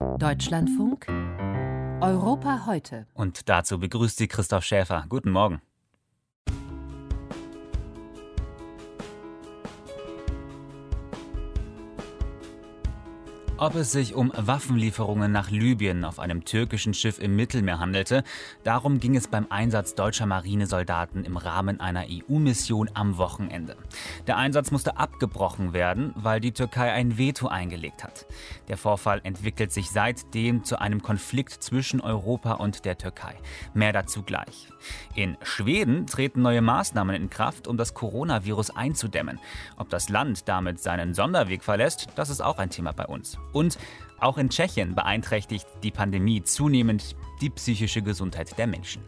Deutschlandfunk Europa heute. Und dazu begrüßt Sie Christoph Schäfer. Guten Morgen. Ob es sich um Waffenlieferungen nach Libyen auf einem türkischen Schiff im Mittelmeer handelte, darum ging es beim Einsatz deutscher Marinesoldaten im Rahmen einer EU-Mission am Wochenende. Der Einsatz musste abgebrochen werden, weil die Türkei ein Veto eingelegt hat. Der Vorfall entwickelt sich seitdem zu einem Konflikt zwischen Europa und der Türkei. Mehr dazu gleich. In Schweden treten neue Maßnahmen in Kraft, um das Coronavirus einzudämmen. Ob das Land damit seinen Sonderweg verlässt, das ist auch ein Thema bei uns. Und auch in Tschechien beeinträchtigt die Pandemie zunehmend die psychische Gesundheit der Menschen.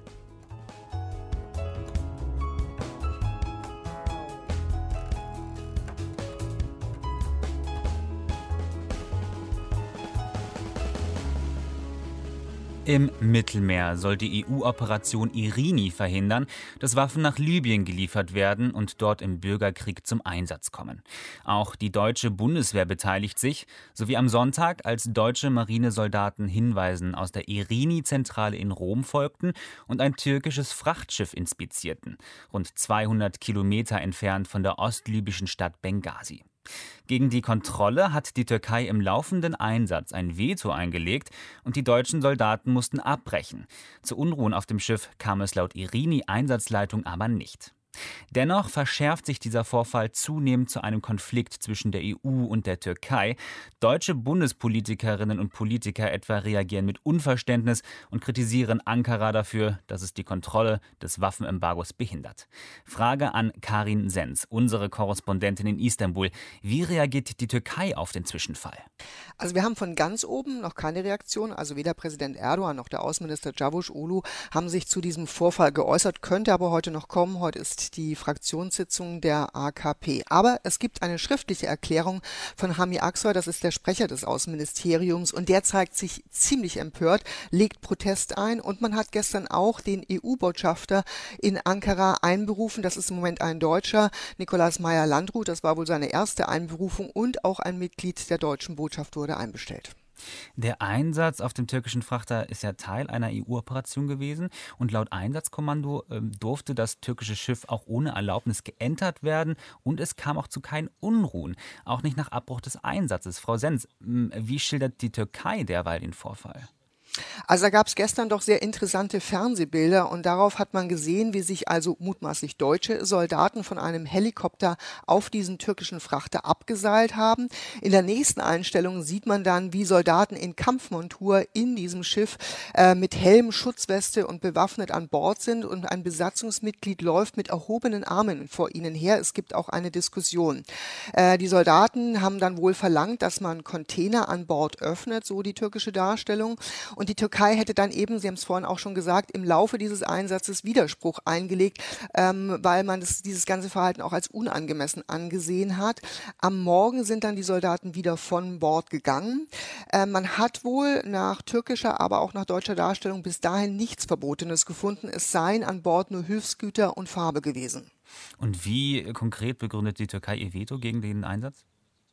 Im Mittelmeer soll die EU-Operation Irini verhindern, dass Waffen nach Libyen geliefert werden und dort im Bürgerkrieg zum Einsatz kommen. Auch die deutsche Bundeswehr beteiligt sich, sowie am Sonntag, als deutsche Marinesoldaten Hinweisen aus der Irini-Zentrale in Rom folgten und ein türkisches Frachtschiff inspizierten, rund 200 Kilometer entfernt von der ostlibyschen Stadt Benghazi. Gegen die Kontrolle hat die Türkei im laufenden Einsatz ein Veto eingelegt und die deutschen Soldaten mussten abbrechen. Zu Unruhen auf dem Schiff kam es laut Irini-Einsatzleitung aber nicht. Dennoch verschärft sich dieser Vorfall zunehmend zu einem Konflikt zwischen der EU und der Türkei. Deutsche Bundespolitikerinnen und Politiker etwa reagieren mit Unverständnis und kritisieren Ankara dafür, dass es die Kontrolle des Waffenembargos behindert. Frage an Karin Senz, unsere Korrespondentin in Istanbul. Wie reagiert die Türkei auf den Zwischenfall? Also wir haben von ganz oben noch keine Reaktion. Also weder Präsident Erdogan noch der Außenminister Çavuşoğlu haben sich zu diesem Vorfall geäußert, könnte aber heute noch kommen. Heute ist die Fraktionssitzung der AKP. Aber es gibt eine schriftliche Erklärung von Hami Aksoy, das ist der Sprecher des Außenministeriums, und der zeigt sich ziemlich empört, legt Protest ein, und man hat gestern auch den EU-Botschafter in Ankara einberufen. Das ist im Moment ein Deutscher, Nikolaus Meyer-Landrut. Das war wohl seine erste Einberufung, und auch ein Mitglied der deutschen Botschaft wurde einbestellt. Der Einsatz auf dem türkischen Frachter ist ja Teil einer EU-Operation gewesen und laut Einsatzkommando durfte das türkische Schiff auch ohne Erlaubnis geentert werden und es kam auch zu keinen Unruhen, auch nicht nach Abbruch des Einsatzes. Frau Senz, wie schildert die Türkei derweil den Vorfall? Also da gab es gestern doch sehr interessante Fernsehbilder, und darauf hat man gesehen, wie sich also mutmaßlich deutsche Soldaten von einem Helikopter auf diesen türkischen Frachter abgeseilt haben. In der nächsten Einstellung sieht man dann, wie Soldaten in Kampfmontur in diesem Schiff mit Helm, Schutzweste und bewaffnet an Bord sind, und ein Besatzungsmitglied läuft mit erhobenen Armen vor ihnen her. Es gibt auch eine Diskussion. Die Soldaten haben dann wohl verlangt, dass man Container an Bord öffnet, so die türkische Darstellung. Und die Türkei hätte dann eben, Sie haben es vorhin auch schon gesagt, im Laufe dieses Einsatzes Widerspruch eingelegt, weil man dieses ganze Verhalten auch als unangemessen angesehen hat. Am Morgen sind dann die Soldaten wieder von Bord gegangen. Man hat wohl nach türkischer, aber auch nach deutscher Darstellung bis dahin nichts Verbotenes gefunden. Es seien an Bord nur Hilfsgüter und Farbe gewesen. Und wie konkret begründet die Türkei ihr Veto gegen den Einsatz?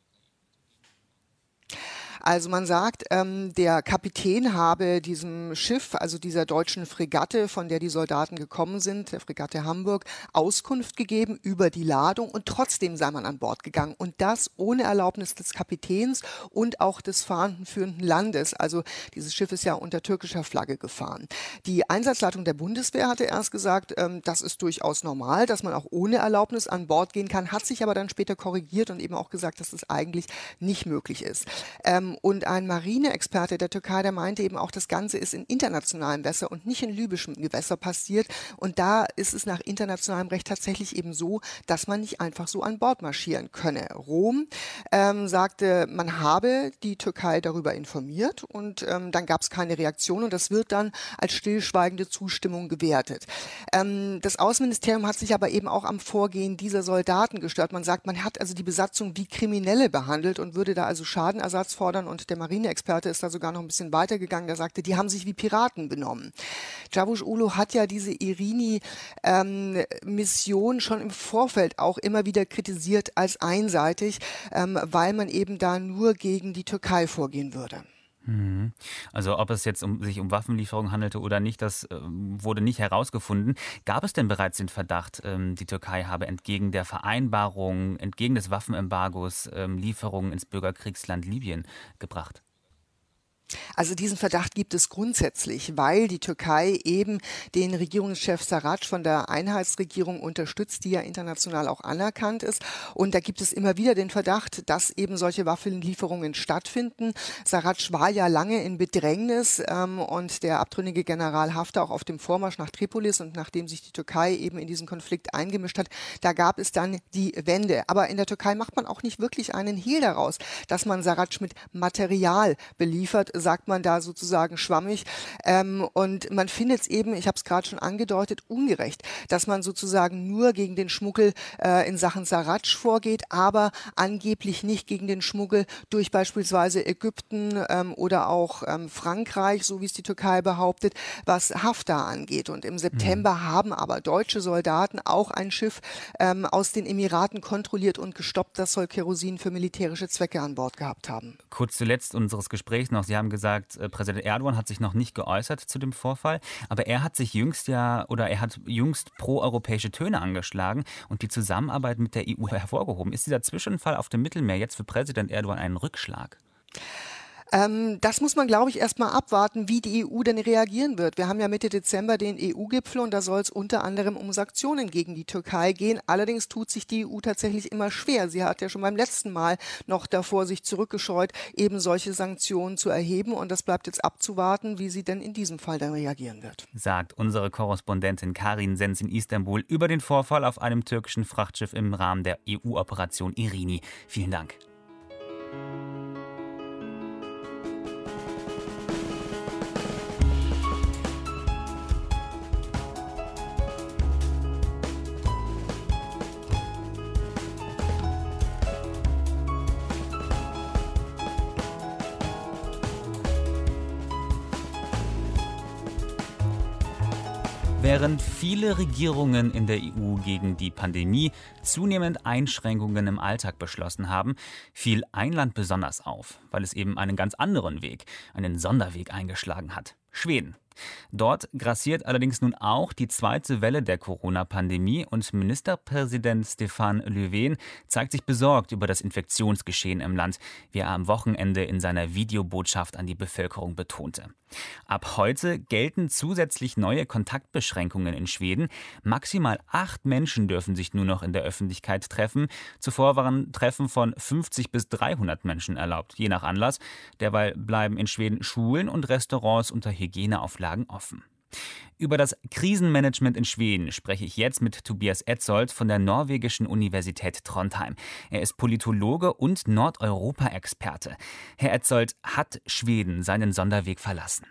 Also man sagt, der Kapitän habe diesem Schiff, also dieser deutschen Fregatte, von der die Soldaten gekommen sind, der Fregatte Hamburg, Auskunft gegeben über die Ladung, und trotzdem sei man an Bord gegangen. Und das ohne Erlaubnis des Kapitäns und auch des fahnenführenden Landes. Also dieses Schiff ist ja unter türkischer Flagge gefahren. Die Einsatzleitung der Bundeswehr hatte erst gesagt, das ist durchaus normal, dass man auch ohne Erlaubnis an Bord gehen kann, hat sich aber dann später korrigiert und eben auch gesagt, dass das eigentlich nicht möglich ist. Und ein Marineexperte der Türkei, der meinte eben auch, das Ganze ist in internationalem Gewässer und nicht in libyschem Gewässer passiert. Und da ist es nach internationalem Recht tatsächlich eben so, dass man nicht einfach so an Bord marschieren könne. Rom sagte, man habe die Türkei darüber informiert, und dann gab es keine Reaktion, und das wird dann als stillschweigende Zustimmung gewertet. Das Außenministerium hat sich aber eben auch am Vorgehen dieser Soldaten gestört. Man sagt, man hat also die Besatzung wie Kriminelle behandelt und würde da also Schadenersatz fordern, und der Marineexperte ist da sogar noch ein bisschen weitergegangen. Der sagte, die haben sich wie Piraten benommen. Çavuşoğlu hat ja diese Irini-Mission schon im Vorfeld auch immer wieder kritisiert als einseitig, weil man eben da nur gegen die Türkei vorgehen würde. Also ob es jetzt sich um Waffenlieferungen handelte oder nicht, das wurde nicht herausgefunden. Gab es denn bereits den Verdacht, die Türkei habe entgegen der Vereinbarung, entgegen des Waffenembargos Lieferungen ins Bürgerkriegsland Libyen gebracht? Also diesen Verdacht gibt es grundsätzlich, weil die Türkei eben den Regierungschef Sarraj von der Einheitsregierung unterstützt, die ja international auch anerkannt ist. Und da gibt es immer wieder den Verdacht, dass eben solche Waffenlieferungen stattfinden. Sarraj war ja lange in Bedrängnis und der abtrünnige General Haftar auch auf dem Vormarsch nach Tripolis, und nachdem sich die Türkei eben in diesen Konflikt eingemischt hat, da gab es dann die Wende. Aber in der Türkei macht man auch nicht wirklich einen Hehl daraus, dass man Sarraj mit Material beliefert, sagt man da sozusagen schwammig. Und man findet es eben, ich habe es gerade schon angedeutet, ungerecht, dass man sozusagen nur gegen den Schmuggel in Sachen Sarraj vorgeht, aber angeblich nicht gegen den Schmuggel durch beispielsweise Ägypten oder auch Frankreich, so wie es die Türkei behauptet, was Haftar angeht. Und im September haben aber deutsche Soldaten auch ein Schiff aus den Emiraten kontrolliert und gestoppt. Das soll Kerosin für militärische Zwecke an Bord gehabt haben. Kurz zuletzt unseres Gesprächs noch, Sie haben gesagt, Präsident Erdogan hat sich noch nicht geäußert zu dem Vorfall, aber er hat jüngst proeuropäische Töne angeschlagen und die Zusammenarbeit mit der EU hervorgehoben. Ist dieser Zwischenfall auf dem Mittelmeer jetzt für Präsident Erdogan ein Rückschlag? Das muss man, glaube ich, erst mal abwarten, wie die EU denn reagieren wird. Wir haben ja Mitte Dezember den EU-Gipfel und da soll es unter anderem um Sanktionen gegen die Türkei gehen. Allerdings tut sich die EU tatsächlich immer schwer. Sie hat ja schon beim letzten Mal noch davor sich zurückgescheut, eben solche Sanktionen zu erheben. Und das bleibt jetzt abzuwarten, wie sie denn in diesem Fall dann reagieren wird. Sagt unsere Korrespondentin Karin Sens in Istanbul über den Vorfall auf einem türkischen Frachtschiff im Rahmen der EU-Operation Irini. Vielen Dank. Während viele Regierungen in der EU gegen die Pandemie zunehmend Einschränkungen im Alltag beschlossen haben, fiel ein Land besonders auf, weil es eben einen ganz anderen Weg, einen Sonderweg eingeschlagen hat: Schweden. Dort grassiert allerdings nun auch die zweite Welle der Corona-Pandemie und Ministerpräsident Stefan Löfven zeigt sich besorgt über das Infektionsgeschehen im Land, wie er am Wochenende in seiner Videobotschaft an die Bevölkerung betonte. Ab heute gelten zusätzlich neue Kontaktbeschränkungen in Schweden. Maximal 8 Menschen dürfen sich nur noch in der Öffentlichkeit treffen. Zuvor waren Treffen von 50 bis 300 Menschen erlaubt, je nach Anlass. Derweil bleiben in Schweden Schulen und Restaurants unter Hygieneauflagen offen. Über das Krisenmanagement in Schweden spreche ich jetzt mit Tobias Etzold von der norwegischen Universität Trondheim. Er ist Politologe und Nordeuropa-Experte. Herr Etzold, hat Schweden seinen Sonderweg verlassen?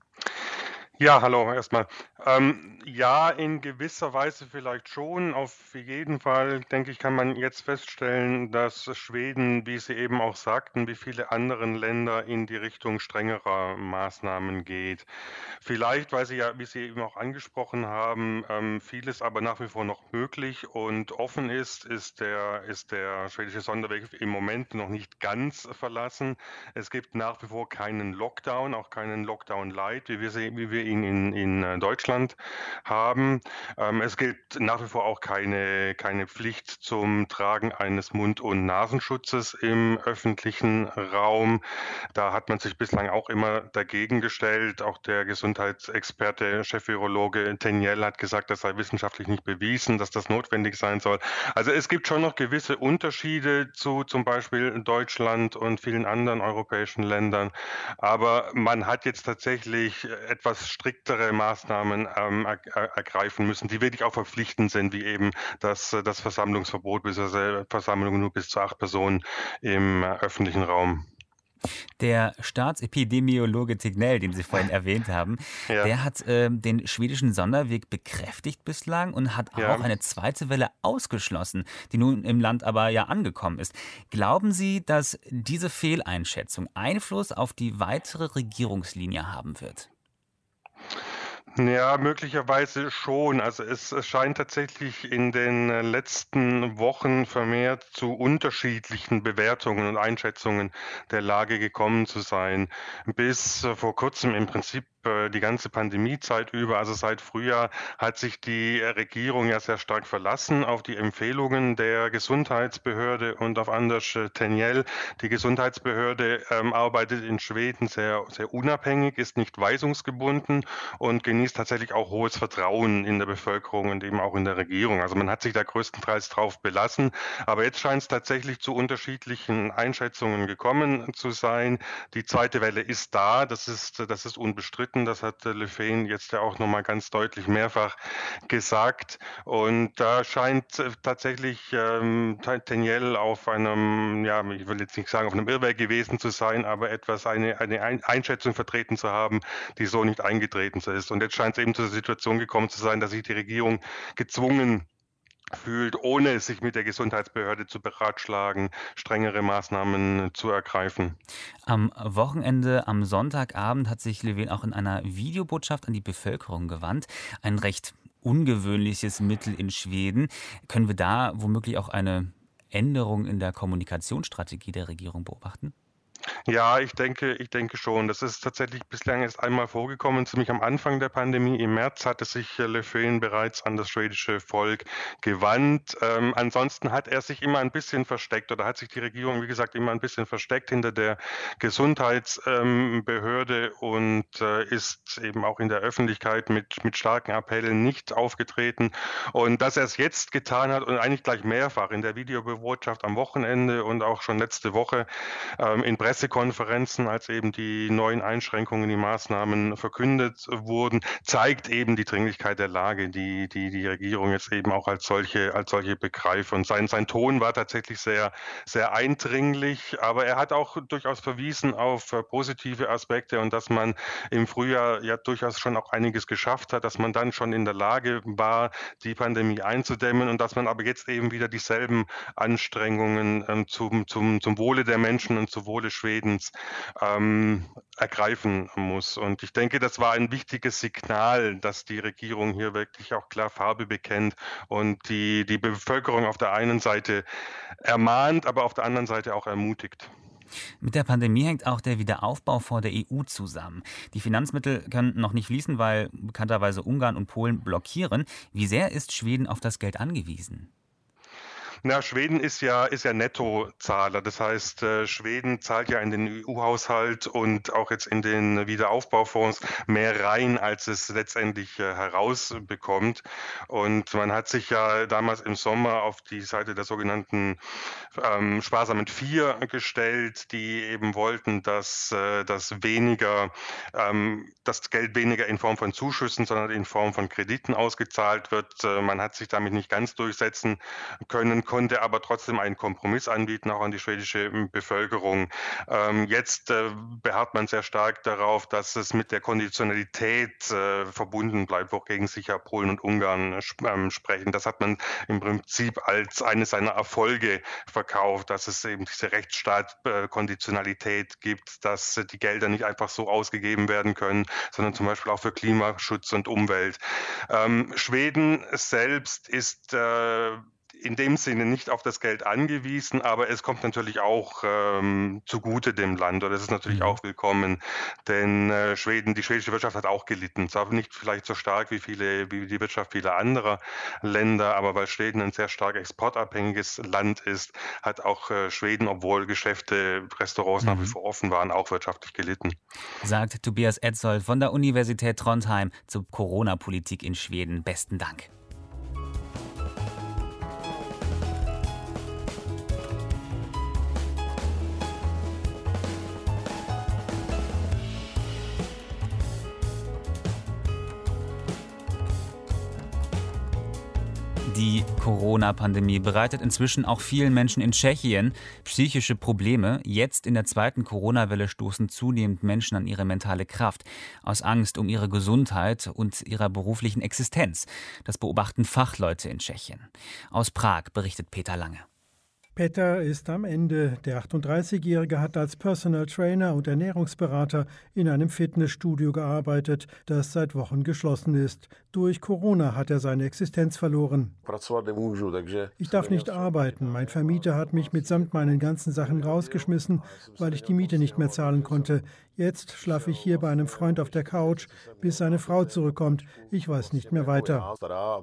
Ja, hallo erstmal. Ja, in gewisser Weise vielleicht schon. Auf jeden Fall, denke ich, kann man jetzt feststellen, dass Schweden, wie Sie eben auch sagten, wie viele andere Länder in die Richtung strengerer Maßnahmen geht. Vielleicht, weil Sie ja, wie Sie eben auch angesprochen haben, vieles aber nach wie vor noch möglich und offen ist der schwedische Sonderweg im Moment noch nicht ganz verlassen. Es gibt nach wie vor keinen Lockdown, auch keinen Lockdown-Light, wie wir ihn in Deutschland haben. Es gilt nach wie vor auch keine Pflicht zum Tragen eines Mund- und Nasenschutzes im öffentlichen Raum. Da hat man sich bislang auch immer dagegen gestellt. Auch der Gesundheitsexperte, Chefvirologe Tenniel hat gesagt, das sei wissenschaftlich nicht bewiesen, dass das notwendig sein soll. Also es gibt schon noch gewisse Unterschiede zu zum Beispiel Deutschland und vielen anderen europäischen Ländern. Aber man hat jetzt tatsächlich etwas striktere Maßnahmen ergreifen müssen, die wirklich auch verpflichtend sind, wie eben das Versammlungsverbot bzw. Versammlungen nur bis zu 8 Personen im öffentlichen Raum. Der Staatsepidemiologe Tegnell, den Sie vorhin erwähnt haben, ja, der hat den schwedischen Sonderweg bekräftigt bislang und hat auch eine zweite Welle ausgeschlossen, die nun im Land aber ja angekommen ist. Glauben Sie, dass diese Fehleinschätzung Einfluss auf die weitere Regierungslinie haben wird? Ja, möglicherweise schon. Also es scheint tatsächlich in den letzten Wochen vermehrt zu unterschiedlichen Bewertungen und Einschätzungen der Lage gekommen zu sein. Bis vor kurzem im Prinzip die ganze Pandemiezeit über, also seit Frühjahr, hat sich die Regierung ja sehr stark verlassen auf die Empfehlungen der Gesundheitsbehörde und auf Anders Tegnell. Die Gesundheitsbehörde arbeitet in Schweden sehr, sehr unabhängig, ist nicht weisungsgebunden und genießt tatsächlich auch hohes Vertrauen in der Bevölkerung und eben auch in der Regierung. Also man hat sich da größtenteils drauf belassen. Aber jetzt scheint es tatsächlich zu unterschiedlichen Einschätzungen gekommen zu sein. Die zweite Welle ist da, das ist unbestritten. Das hat Le Pen jetzt ja auch nochmal ganz deutlich mehrfach gesagt. Und da scheint tatsächlich Tegnell auf einem, ja, ich will jetzt nicht sagen auf einem Irrweg gewesen zu sein, aber eine Einschätzung vertreten zu haben, die so nicht eingetreten ist. Und jetzt scheint es eben zu der Situation gekommen zu sein, dass sich die Regierung gezwungen fühlt, ohne sich mit der Gesundheitsbehörde zu beratschlagen, strengere Maßnahmen zu ergreifen. Am Wochenende, am Sonntagabend, hat sich Löfven auch in einer Videobotschaft an die Bevölkerung gewandt. Ein recht ungewöhnliches Mittel in Schweden. Können wir da womöglich auch eine Änderung in der Kommunikationsstrategie der Regierung beobachten? Ja, ich denke schon. Das ist tatsächlich bislang erst einmal vorgekommen. Ziemlich am Anfang der Pandemie im März hatte sich Le Pen bereits an das schwedische Volk gewandt. Ansonsten hat er sich immer ein bisschen versteckt oder hat sich die Regierung, wie gesagt, immer ein bisschen versteckt hinter der Gesundheitsbehörde und ist eben auch in der Öffentlichkeit mit starken Appellen nicht aufgetreten. Und dass er es jetzt getan hat und eigentlich gleich mehrfach in der Videobotschaft am Wochenende und auch schon letzte Woche in Pressekonferenzen, als eben die neuen Einschränkungen, die Maßnahmen verkündet wurden, zeigt eben die Dringlichkeit der Lage, die Regierung jetzt eben auch als solche begreift. Und sein Ton war tatsächlich sehr, sehr eindringlich, aber er hat auch durchaus verwiesen auf positive Aspekte und dass man im Frühjahr ja durchaus schon auch einiges geschafft hat, dass man dann schon in der Lage war, die Pandemie einzudämmen und dass man aber jetzt eben wieder dieselben Anstrengungen zum Wohle der Menschen und zum Wohle Schwedens ergreifen muss. Und ich denke, das war ein wichtiges Signal, dass die Regierung hier wirklich auch klar Farbe bekennt und die Bevölkerung auf der einen Seite ermahnt, aber auf der anderen Seite auch ermutigt. Mit der Pandemie hängt auch der Wiederaufbau vor der EU zusammen. Die Finanzmittel können noch nicht fließen, weil bekannterweise Ungarn und Polen blockieren. Wie sehr ist Schweden auf das Geld angewiesen? Na, Schweden ist ja Nettozahler. Das heißt, Schweden zahlt ja in den EU-Haushalt und auch jetzt in den Wiederaufbaufonds mehr rein, als es letztendlich herausbekommt. Und man hat sich ja damals im Sommer auf die Seite der sogenannten sparsamen Vier gestellt, die eben wollten, dass das Geld weniger in Form von Zuschüssen, sondern in Form von Krediten ausgezahlt wird. Man hat sich damit nicht ganz durchsetzen können, konnte aber trotzdem einen Kompromiss anbieten, auch an die schwedische Bevölkerung. Jetzt beharrt man sehr stark darauf, dass es mit der Konditionalität verbunden bleibt, wogegen sich ja Polen und Ungarn sprechen. Das hat man im Prinzip als eines seiner Erfolge verkauft, dass es eben diese Rechtsstaatkonditionalität gibt, dass die Gelder nicht einfach so ausgegeben werden können, sondern zum Beispiel auch für Klimaschutz und Umwelt. Schweden selbst ist in dem Sinne nicht auf das Geld angewiesen, aber es kommt natürlich auch zugute dem Land oder es ist natürlich auch willkommen, denn die schwedische Wirtschaft hat auch gelitten. Zwar nicht vielleicht so stark wie die Wirtschaft vieler anderer Länder, aber weil Schweden ein sehr stark exportabhängiges Land ist, hat auch Schweden, obwohl Geschäfte, Restaurants nach wie vor offen waren, auch wirtschaftlich gelitten. Sagt Tobias Etzold von der Universität Trondheim zur Corona-Politik in Schweden. Besten Dank. Die Corona-Pandemie bereitet inzwischen auch vielen Menschen in Tschechien psychische Probleme. Jetzt in der zweiten Corona-Welle stoßen zunehmend Menschen an ihre mentale Kraft, aus Angst um ihre Gesundheit und ihrer beruflichen Existenz. Das beobachten Fachleute in Tschechien. Aus Prag berichtet Peter Lange. Peter ist am Ende. Der 38-Jährige hat als Personal Trainer und Ernährungsberater in einem Fitnessstudio gearbeitet, das seit Wochen geschlossen ist. Durch Corona hat er seine Existenz verloren. Ich darf nicht arbeiten. Mein Vermieter hat mich mitsamt meinen ganzen Sachen rausgeschmissen, weil ich die Miete nicht mehr zahlen konnte. Jetzt schlafe ich hier bei einem Freund auf der Couch, bis seine Frau zurückkommt. Ich weiß nicht mehr weiter.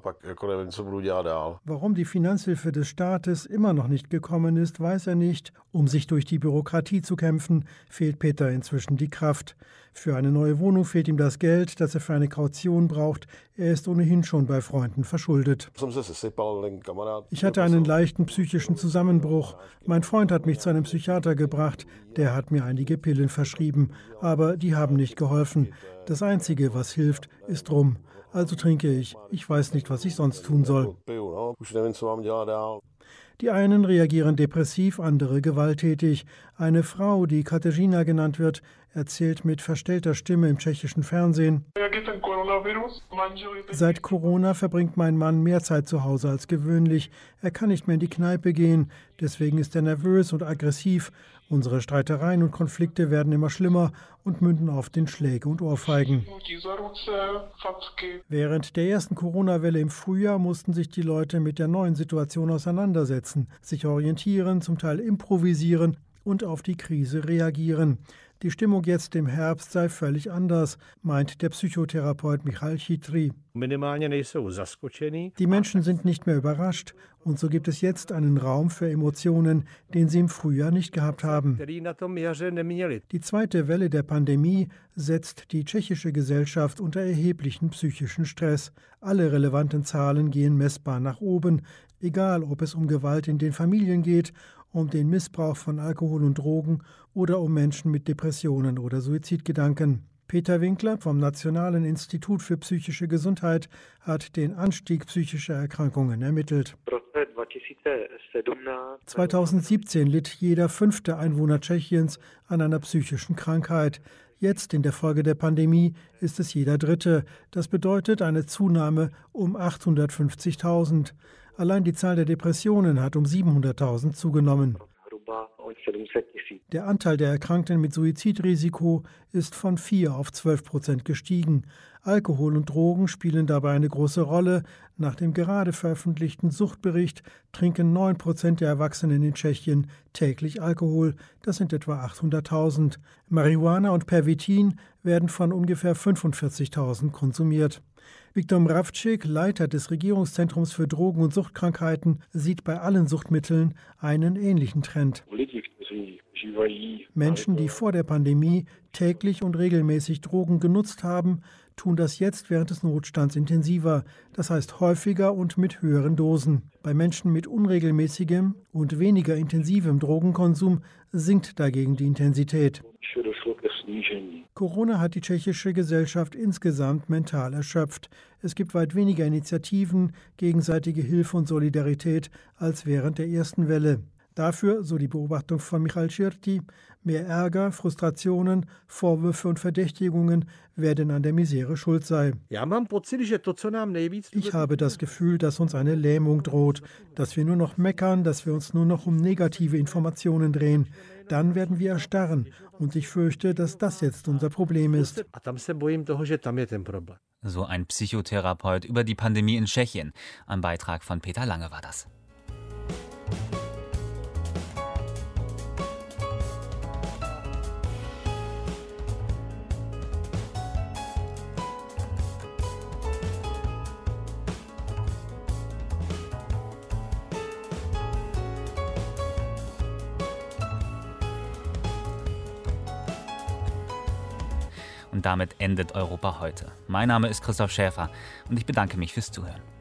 Warum die Finanzhilfe des Staates immer noch nicht gekommen ist, weiß er nicht. Um sich durch die Bürokratie zu kämpfen, fehlt Peter inzwischen die Kraft. Für eine neue Wohnung fehlt ihm das Geld, das er für eine Kaution braucht. Er ist ohnehin schon bei Freunden verschuldet. Ich hatte einen leichten psychischen Zusammenbruch. Mein Freund hat mich zu einem Psychiater gebracht. Der hat mir einige Pillen verschrieben, aber die haben nicht geholfen. Das Einzige, was hilft, ist Rum. Also trinke ich. Ich weiß nicht, was ich sonst tun soll. Die einen reagieren depressiv, andere gewalttätig. Eine Frau, die Kateřina genannt wird, erzählt mit verstellter Stimme im tschechischen Fernsehen: Seit Corona verbringt mein Mann mehr Zeit zu Hause als gewöhnlich. Er kann nicht mehr in die Kneipe gehen. Deswegen ist er nervös und aggressiv. Unsere Streitereien und Konflikte werden immer schlimmer und münden oft in Schläge und Ohrfeigen. Während der ersten Corona-Welle im Frühjahr mussten sich die Leute mit der neuen Situation auseinandersetzen, sich orientieren, zum Teil improvisieren und auf die Krise reagieren. Die Stimmung jetzt im Herbst sei völlig anders, meint der Psychotherapeut Michal Chytry. Die Menschen sind nicht mehr überrascht und so gibt es jetzt einen Raum für Emotionen, den sie im Frühjahr nicht gehabt haben. Die zweite Welle der Pandemie setzt die tschechische Gesellschaft unter erheblichen psychischen Stress. Alle relevanten Zahlen gehen messbar nach oben, egal ob es um Gewalt in den Familien geht, um den Missbrauch von Alkohol und Drogen oder um Menschen mit Depressionen oder Suizidgedanken. Peter Winkler vom Nationalen Institut für psychische Gesundheit hat den Anstieg psychischer Erkrankungen ermittelt. 2017 litt jeder 5. Einwohner Tschechiens an einer psychischen Krankheit. Jetzt, in der Folge der Pandemie, ist es jeder 3. Das bedeutet eine Zunahme um 850.000. Allein die Zahl der Depressionen hat um 700.000 zugenommen. Der Anteil der Erkrankten mit Suizidrisiko ist von 4 auf 12% gestiegen. Alkohol und Drogen spielen dabei eine große Rolle. Nach dem gerade veröffentlichten Suchtbericht trinken 9% der Erwachsenen in Tschechien täglich Alkohol. Das sind etwa 800.000. Marihuana und Pervitin werden von ungefähr 45.000 konsumiert. Viktor Mravčík, Leiter des Regierungszentrums für Drogen- und Suchtkrankheiten, sieht bei allen Suchtmitteln einen ähnlichen Trend. Menschen, die vor der Pandemie täglich und regelmäßig Drogen genutzt haben, tun das jetzt während des Notstands intensiver, das heißt häufiger und mit höheren Dosen. Bei Menschen mit unregelmäßigem und weniger intensivem Drogenkonsum sinkt dagegen die Intensität. Corona hat die tschechische Gesellschaft insgesamt mental erschöpft. Es gibt weit weniger Initiativen, gegenseitige Hilfe und Solidarität als während der ersten Welle. Dafür, so die Beobachtung von Michal Chytry, mehr Ärger, Frustrationen, Vorwürfe und Verdächtigungen, wer denn an der Misere schuld sei. Ich habe das Gefühl, dass uns eine Lähmung droht, dass wir nur noch meckern, dass wir uns nur noch um negative Informationen drehen. Dann werden wir erstarren und ich fürchte, dass das jetzt unser Problem ist. So ein Psychotherapeut über die Pandemie in Tschechien. Ein Beitrag von Peter Lange war das. Und damit endet Europa heute. Mein Name ist Christoph Schäfer und ich bedanke mich fürs Zuhören.